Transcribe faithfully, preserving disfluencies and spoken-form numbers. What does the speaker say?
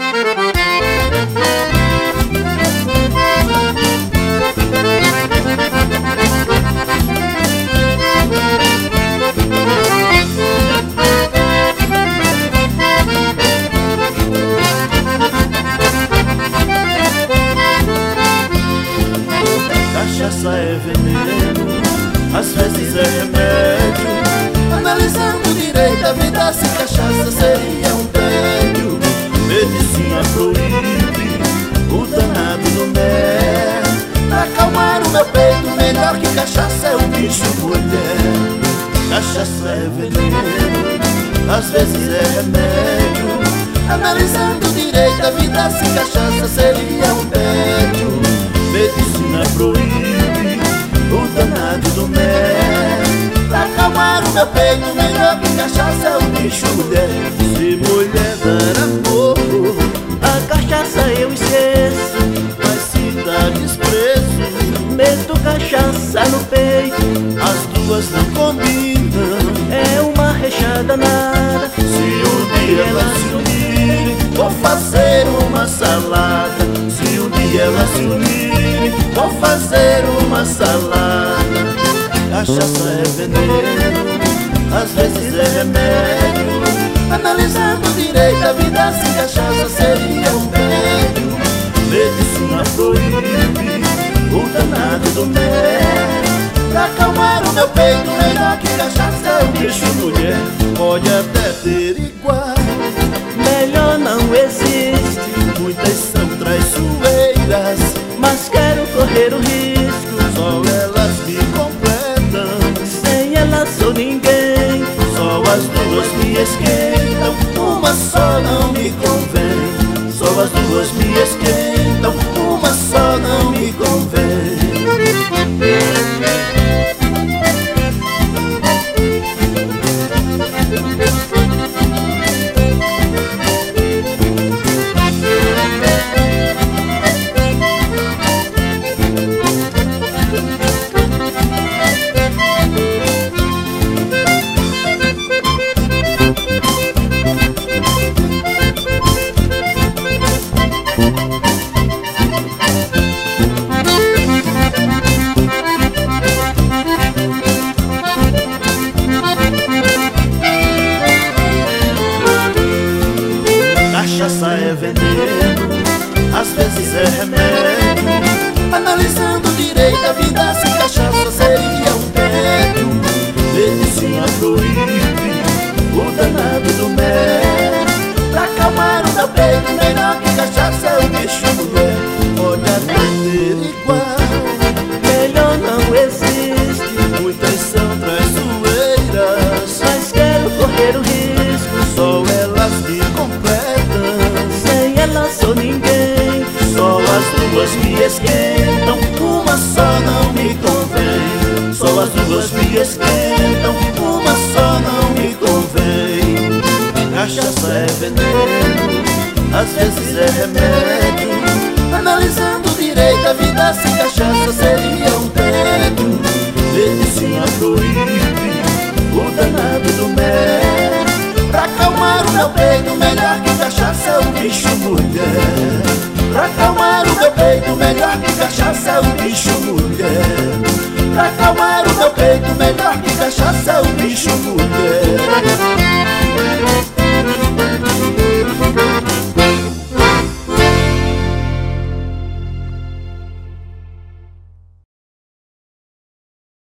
Cachaça é veneno, às vezes é remédio. Analisando direito a vida sem cachaça seria um tédio. Medicina proíbe o danado do mel. Pra acalmar o meu peito, melhor que cachaça é o bicho mulher. Cachaça é veneno, às vezes é remédio. Analisando direito a vida sem cachaça seria um tédio. Medicina proíbe o danado do mel. Pra acalmar o meu peito, melhor que cachaça é o bicho mulher. Se mulher dar amor, a cachaça eu esqueço, mas se dá desprezo, meto cachaça no peito, as duas não combinam. é uma rechada nada. Se um dia elas se unirem, vou fazer uma salada. Se um dia elas se unirem, vou fazer uma salada. Cachaça é veneno, às vezes é remédio. Analisando direito a vida sem cachaça seria um tédio. Medicina proíbe o danado do mel. Pra acalmar o meu peito, melhor que cachaça é o bicho mulher. Pode até ter igual, Melhor não existe, muitas são traiçoeiras, mas quero correr o risco. só elas me completam. Sem ela sou ninguém, Só as duas me esquentam, uma só não me convém. Só as duas me esquentam, uma só não me convém. Cachaça é veneno, às vezes é remédio. Analisando direito a vida sem cachaça seria um tédio. Medicina proíbe o danado do mel. Pra acalmar o meu peito, melhor que cachaça é o bicho mulher. Pode até ter igual, melhor não existe, muitas são traiçoeiras, mas quero correr o risco. só elas me completam. Sem ela sou ninguém, Só as duas me esquentam, uma só não me convém. Só as duas me esquentam, uma só não me convém. Cachaça é veneno, às vezes é remédio. Analisando direito a vida sem cachaça seria um tédio. Medicina proíbe o danado do mel. Pra acalmar o meu peito, melhor que cachaça é o bicho mulher. Pra acalmar o meu peito, melhor que cachaça é o bicho mulher. Pra acalmar o meu peito, melhor que cachaça é o bicho mulher.